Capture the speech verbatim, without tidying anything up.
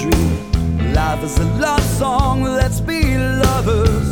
tree. Life is a love song, let's be lovers.